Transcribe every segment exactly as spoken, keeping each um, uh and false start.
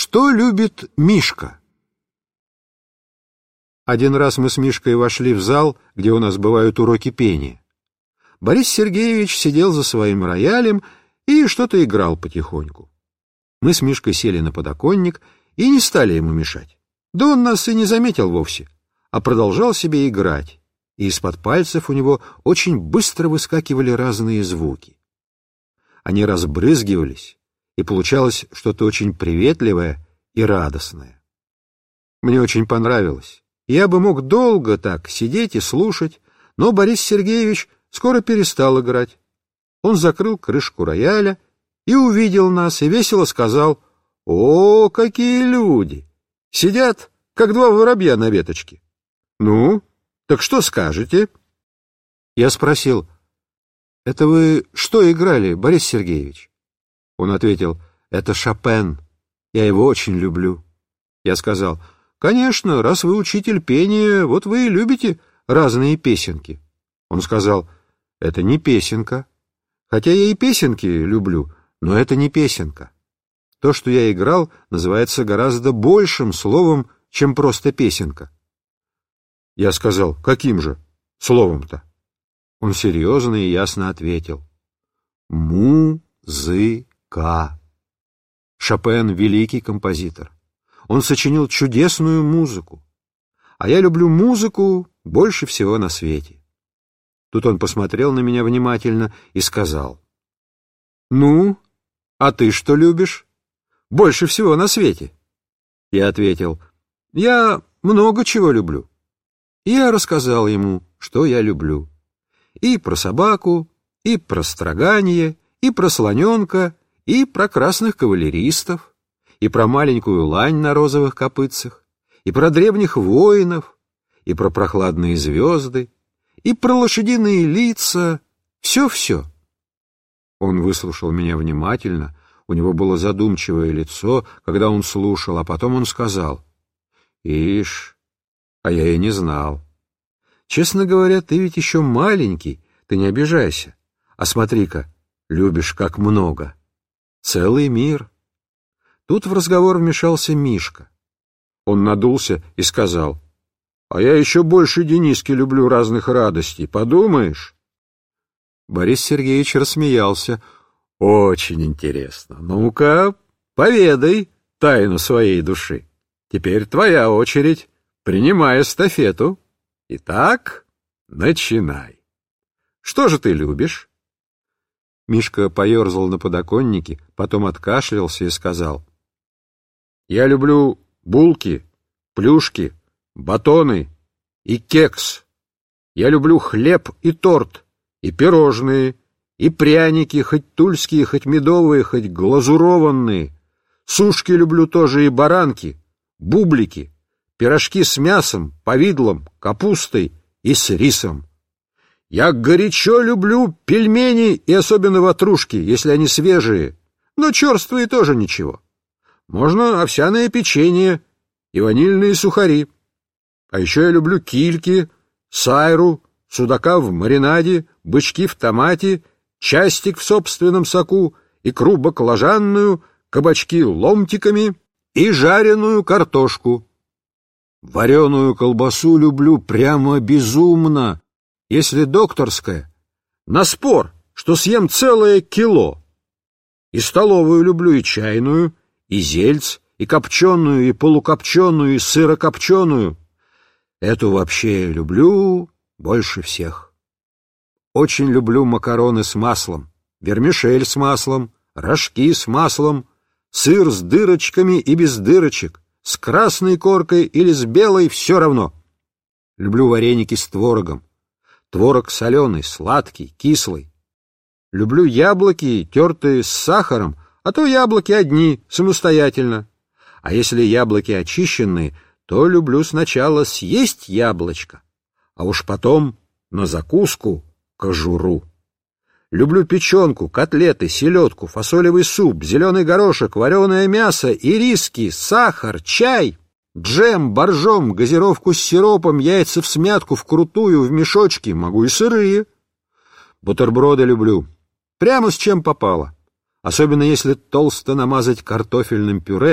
Что любит Мишка? Один раз мы с Мишкой вошли в зал, где у нас бывают уроки пения. Борис Сергеевич сидел за своим роялем и что-то играл потихоньку. Мы с Мишкой сели на подоконник и не стали ему мешать. Да он нас и не заметил вовсе, а продолжал себе играть, и из-под пальцев у него очень быстро выскакивали разные звуки. Они разбрызгивались, и получалось что-то очень приветливое и радостное. Мне очень понравилось. Я бы мог долго так сидеть и слушать, но Борис Сергеевич скоро перестал играть. Он закрыл крышку рояля и увидел нас, и весело сказал: «О, какие люди! Сидят, как два воробья на веточке. Ну, так что скажете?» Я спросил: «Это вы что играли, Борис Сергеевич?» Он ответил: «Это Шопен, я его очень люблю». Я сказал: «Конечно, раз вы учитель пения, вот вы и любите разные песенки». Он сказал: «Это не песенка. Хотя я и песенки люблю, но это не песенка. То, что я играл, называется гораздо большим словом, чем просто песенка». Я сказал: «Каким же словом-то?» Он серьезно и ясно ответил: «Музыка». Шопен — великий композитор. Он сочинил чудесную музыку. А я люблю музыку больше всего на свете. Тут он посмотрел на меня внимательно и сказал: «Ну, а ты что любишь больше всего на свете?» Я ответил: «Я много чего люблю». И я рассказал ему, что я люблю. И про собаку, и про строганье, и про слоненка, и про красных кавалеристов, и про маленькую лань на розовых копытцах, и про древних воинов, и про прохладные звезды, и про лошадиные лица, все-все. Он выслушал меня внимательно, у него было задумчивое лицо, когда он слушал, а потом он сказал: «Ишь, а я и не знал. Честно говоря, ты ведь еще маленький, ты не обижайся. А смотри-ка, любишь как много. Целый мир». Тут в разговор вмешался Мишка. Он надулся и сказал: «А я еще больше Дениски люблю разных радостей, подумаешь?» Борис Сергеевич рассмеялся. «Очень интересно. Ну-ка, поведай тайну своей души. Теперь твоя очередь. Принимай эстафету. Итак, начинай. Что же ты любишь?» Мишка поерзал на подоконнике, потом откашлялся и сказал: «Я люблю булки, плюшки, батоны и кекс. Я люблю хлеб и торт, и пирожные, и пряники, хоть тульские, хоть медовые, хоть глазурованные. Сушки люблю тоже и баранки, бублики, пирожки с мясом, повидлом, капустой и с рисом. Я горячо люблю пельмени и особенно ватрушки, если они свежие, но черствые тоже ничего. Можно овсяное печенье и ванильные сухари. А еще я люблю кильки, сайру, судака в маринаде, бычки в томате, частик в собственном соку, икру баклажанную, кабачки ломтиками и жареную картошку. Вареную колбасу люблю прямо безумно, если докторская, на спор, что съем целое кило. И столовую люблю, и чайную, и зельц, и копченую, и полукопченую, и сырокопченую. Эту вообще люблю больше всех. Очень люблю макароны с маслом, вермишель с маслом, рожки с маслом, сыр с дырочками и без дырочек, с красной коркой или с белой, все равно. Люблю вареники с творогом. Творог соленый, сладкий, кислый. Люблю яблоки, тертые с сахаром, а то яблоки одни, самостоятельно. А если яблоки очищенные, то люблю сначала съесть яблочко, а уж потом на закуску кожуру. Люблю печенку, котлеты, селедку, фасолевый суп, зеленый горошек, вареное мясо, ириски, сахар, чай, джем, боржом, газировку с сиропом, яйца всмятку, вкрутую, в мешочки, могу и сырые. Бутерброды люблю, прямо с чем попало, особенно если толсто намазать картофельным пюре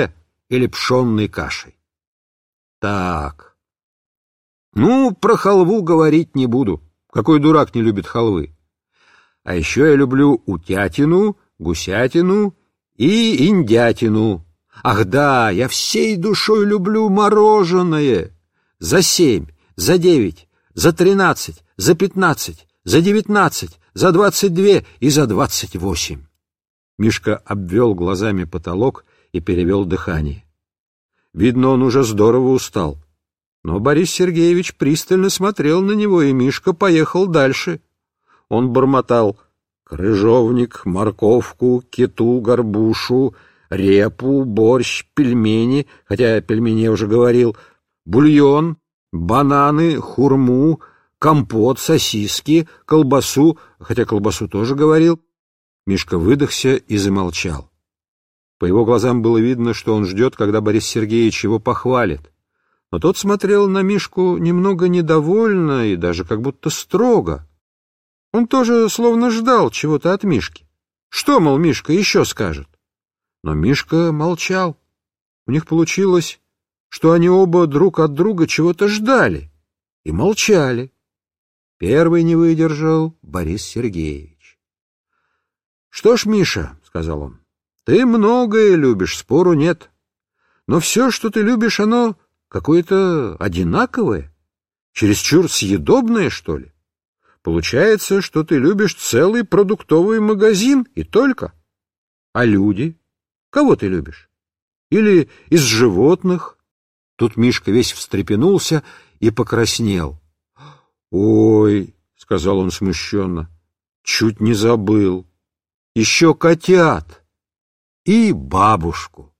или пшенной кашей. Так. Ну, про халву говорить не буду. Какой дурак не любит халвы? А еще я люблю утятину, гусятину и индятину. Ах да, я всей душой люблю мороженое. За семь, за девять, за тринадцать, за пятнадцать, за девятнадцать, за двадцать две и за двадцать восемь. Мишка обвел глазами потолок и перевел дыхание. Видно, он уже здорово устал. Но Борис Сергеевич пристально смотрел на него, и Мишка поехал дальше. Он бормотал крыжовник, морковку, киту, горбушу, репу, борщ, пельмени, хотя пельмени я уже говорил, бульон, бананы, хурму, компот, сосиски, колбасу, хотя колбасу тоже говорил. Мишка выдохся и замолчал. По его глазам было видно, что он ждет, когда Борис Сергеевич его похвалит. Но тот смотрел на Мишку немного недовольно и даже как будто строго. Он тоже словно ждал чего-то от Мишки. Что, мол, Мишка еще скажет? Но Мишка молчал. У них получилось, что они оба друг от друга чего-то ждали и молчали. Первый не выдержал Борис Сергеевич. — Что ж, Миша, — сказал он, — ты многое любишь, спору нет. Но все, что ты любишь, оно какое-то одинаковое, чересчур съедобное, что ли. Получается, что ты любишь целый продуктовый магазин и только. А люди? Кого ты любишь? Или из животных? Тут Мишка весь встрепенулся и покраснел. — Ой, — сказал он смущенно, — чуть не забыл. Еще котят и бабушку.